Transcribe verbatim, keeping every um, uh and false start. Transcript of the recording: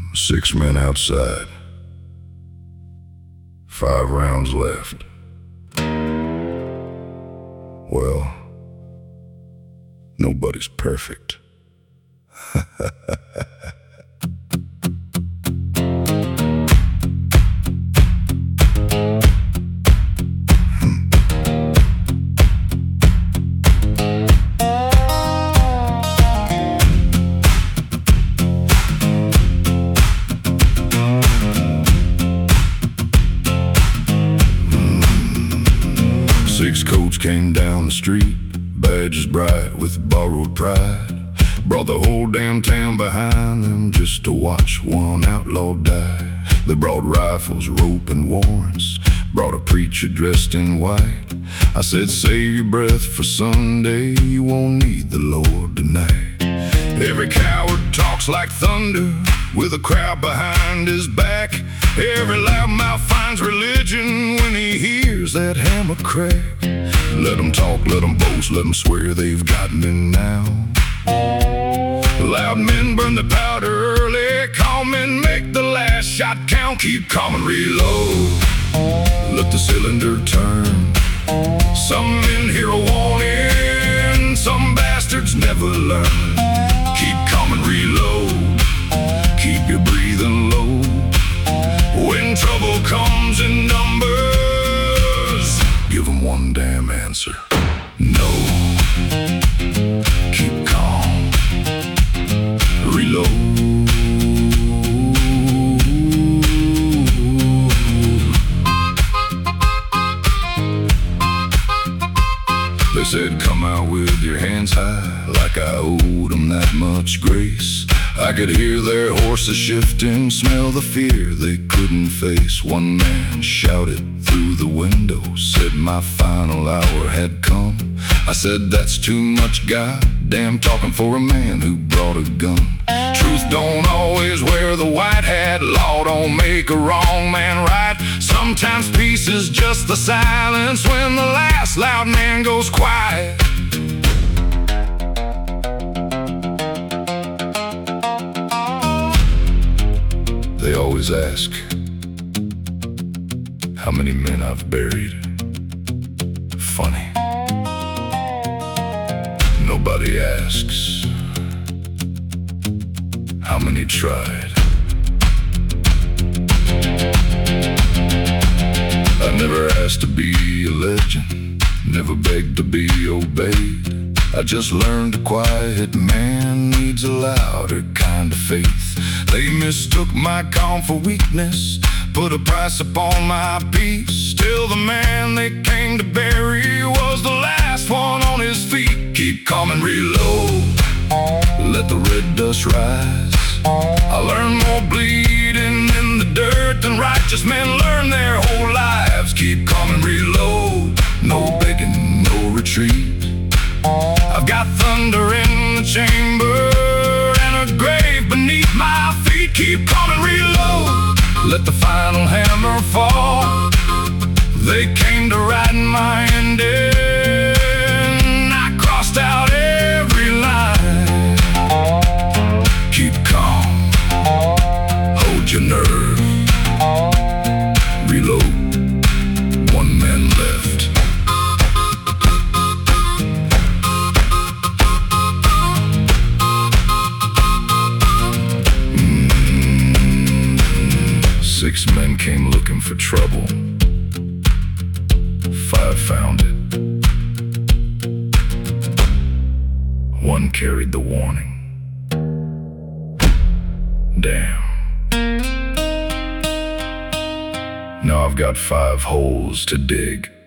Six men outside. Five rounds left. Well, nobody's perfect. Six coats came down the street, badges bright with borrowed pride. Brought the whole damn town behind them just to watch one outlaw die. They brought rifles, rope, and warrants. Brought a preacher dressed in white. I said, save your breath for Sunday, you won't need the Lord tonight. Every coward talks like thunder, with a crowd behind his back. Every loudmouth finds religion when he hears that hammer crack. Let them talk, let them boast, let them swear they've got me now. Loud men burn the powder early, calm men make the last shot count. Keep calm and reload, let the cylinder turn. Some men hear a warning, some bastards never learn. Keep calm and reload, keep your breathing low. When trouble comes in numbers, give them one damn answer: no. Keep calm, reload. They said come out with your hands high, like I owed them that much grace. I could hear their horses shifting, smell the fear they couldn't face. One man shouted through the window, said my final hour had come. I said that's too much goddamn talking for a man who brought a gun. Truth don't always wear the white hat, law don't make a wrong man right. Sometimes peace is just the silence when the last loud man goes quiet. They always ask how many men I've buried. Funny, nobody asks how many tried. I never asked to be a legend, never begged to be obeyed. I just learned a quiet man needs a louder kind of faith. They mistook my calm for weakness, put a price upon my peace. Still the man they came to bury was the last one on his feet. Keep calm and reload, let the red dust rise. I learned more bleeding in the dirt than righteous men learn their whole lives. Keep calm and reload, no begging, no retreat. I've got thunder in the chamber and a grave beneath my feet. Keep calm and reload, let the final hammer fall. They came to write my ending, I crossed out every line. Keep calm, hold your nerve, reload, one man left. Six men came looking for trouble. Five found it. One carried the warning. Damn. Now I've got five holes to dig.